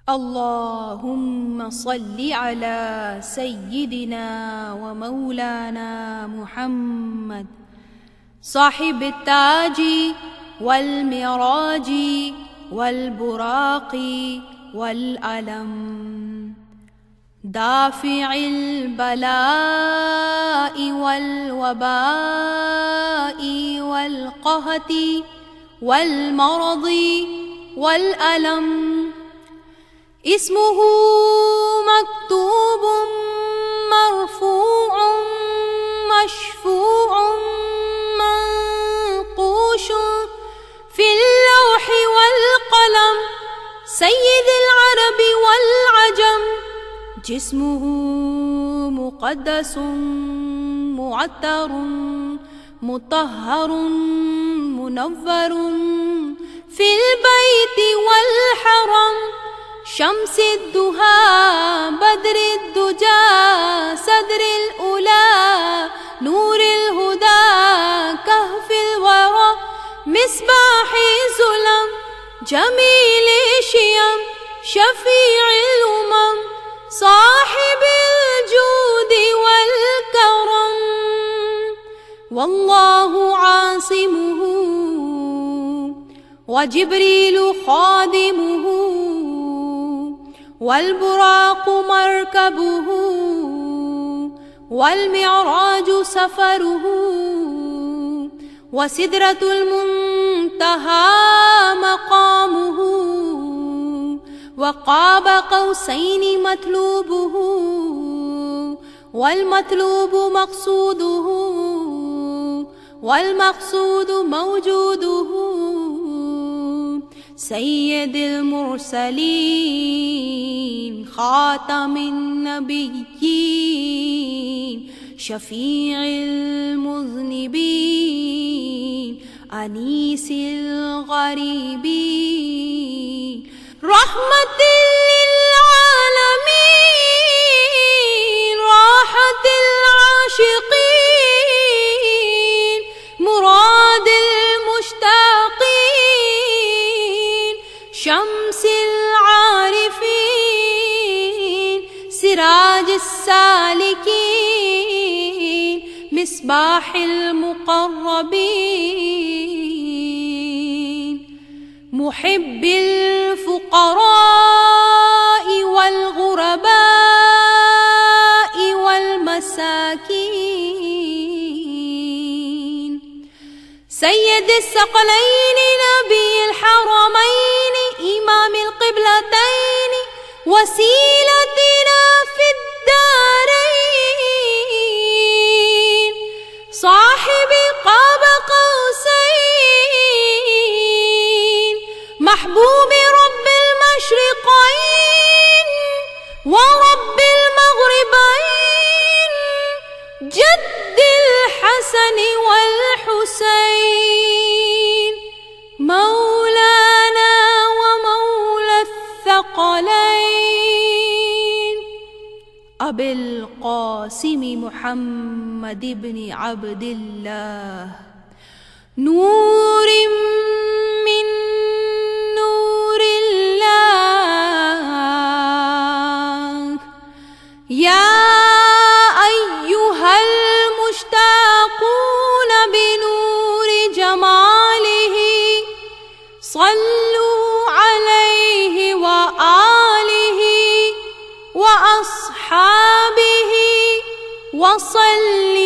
अल्लाहुम्मा सल्लि अला सय्यिदिना व मौलाना मुहम्मद साहिब ताजी वल मिराजी वल बुराक़ी वल अलम दाफ़िइल बलाइ वल वबाइ वल क़हती वल मरदी वल अलम इस्मुहु मक्तूबुम मरफूउम मशफूउम मंक़ूशुन फिल लौहि वल क़लम सय्यिदिल अरबी वल अजम जिस्मुहु मुक़द्दसुन मुअत्तरुन मुतहहरुन मुनव्वरुन फिल बैति वल हरम शम्सिद्दुहा बद्रिद्दुजा सदरिल उला नूरिल हुदा कहफिल वरा मिस्बाहि ज़ुलम जमील शियम शफीइल उमम साहिबिल जूदि वल करम वल्लाहु आसिमुहु व जिब्रीलु खादिमुहु वल बुराक़ु मरकबुहु वल मिअराजु सफरुहु व सिदरतुल मुंतहा मक़ामुहु व क़ाब क़ौसैनि मतलूबुहु वल मतलूबु मक़सूदुहु वल मक़सूदु मौजूदुहु सय्यिदिल मुरसलीन ख़ातमिन नबिय्यीन शफ़ीइल मुज़निबीन अनीसिल ग़रीबीन रहमतिल लिल आलमीन राहतिल आशिक़ीन मुरादिल मुश्ताक़ीन शम्सिल आरिफ़ीन सिराजिस सालिकीन मिस्बाहिल मुक़र्रबीन मुहिब्बिल फ़ुक़राइ वल ग़ुरबाइ वल मसाकीन सय्यदिस सकलैनि नबिय्यिल हरमैन इमामिल क़िबलतैन वसीलतिना फिद्दारैन साहिबि क़ाब क़ौसैन महबूबि रब्बिल मशरिक़ैन व रब्बिल मग़रिबैन जद्दिल हसन वल हुसैन मौलाना व मौला الثقلين अबिल क़ासिम मुहम्मद इब्न अब्दिल्लाह नूरिम मिन नूरिल्लाह या अय्युहल मुश्ताक़ून बिनूरि जमालिही सल्लू अलैहि व आलिही व अस्हाबिही व सल्लिमू